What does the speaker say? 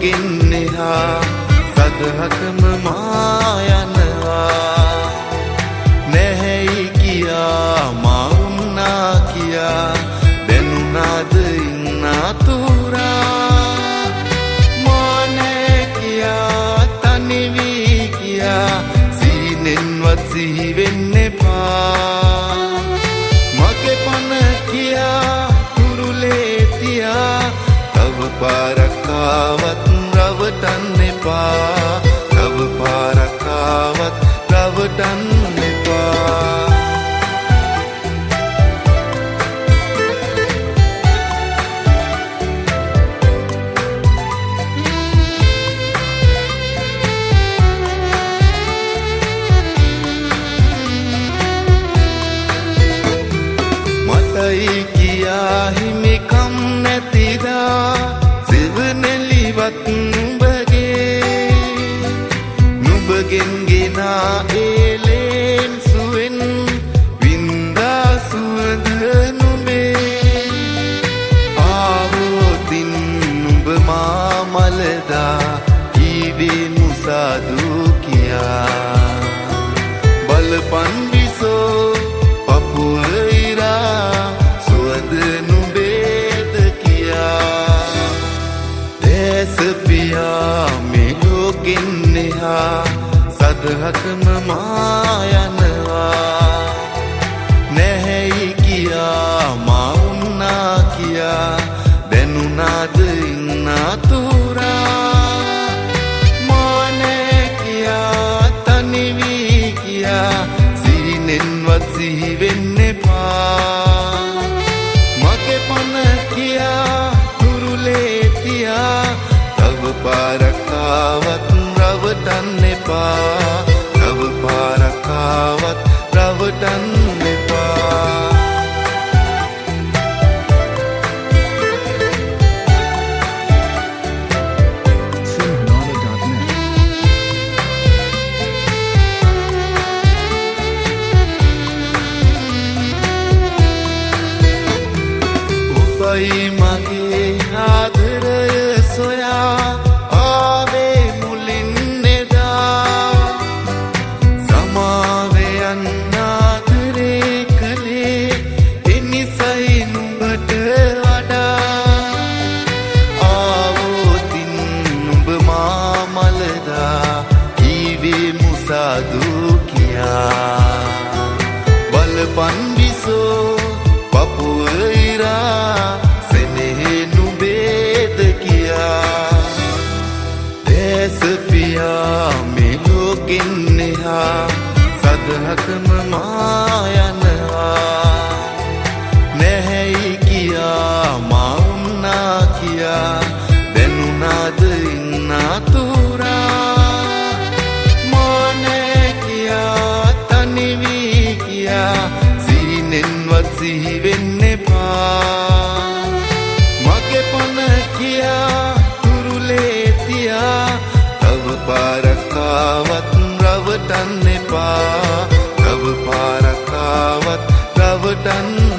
ලෝකෙන් එහා සදහටම මා යනවා නැහැයි කියා මා වුණා කියා දැනුණාද ඉන්නතුරා මා නැහැ කියා තනි වී කියා සීනෙන්වත් සිහි වෙන්න එපා මගේ පන කියා කුරුලේ තියා තව පාරක් ආවත් රවටන්න එපා තව පාරක් ආවත් රවටන්න එපා මතයි කියා හිමිකම් නැතිදා සිවනෙලිවත් නුඹගේ නුඹගෙන් ගෙනා ඒලෙන් සුවෙන් වින්දා සුවඳ නුඹේ ආවෝතින් නුඹ මා මලදා කීවේ මුසාදු කියා බලපන් විසෝ පපුව ඉරා සුවඳ නුඹේද කියා දැසපියා මේ ලෝකෙන් එහා සදහටම මා යනවා නැහැයි කියා මා වුණා කියා දැනුණාද ඉන්නතුරා මා නැහැ කියා තනි වී කියා සීනෙන්වත් සිහි වෙන්න එපා මගේ පන කියා කුරුලේ තියා තව පාරක් ආවත් රවටන්න එපා තව පාරක් ආවත් රවටන්න එපා ඔබයි මගේ ආදරය සොයා ආවේ මුලින් එදා සමාවෙයන් ආදරේ කළේ එනිසයි නුඹට වඩා ආවෝතින් නුඹ මා මලදා කීවේ මුසාදු කියා බලපන් විසෝ පපුව ඉරා සෙනෙහි නුඹේද කියා දැසපියා මේ ලෝකෙන් එහා සදහටම මා යනවා නැහැයි කියා මා වුණා කියා දැනුණාද ඉන්නතුරා මා නැහැ කියා තනි වී කියා සීනෙන්වත් සිහි වෙන්න එපා මගේ පන කියා කුරුලේ තියා තව පාරක් ආවත් රවටන්න එපා තව පාරක් ආවත් රවටන්න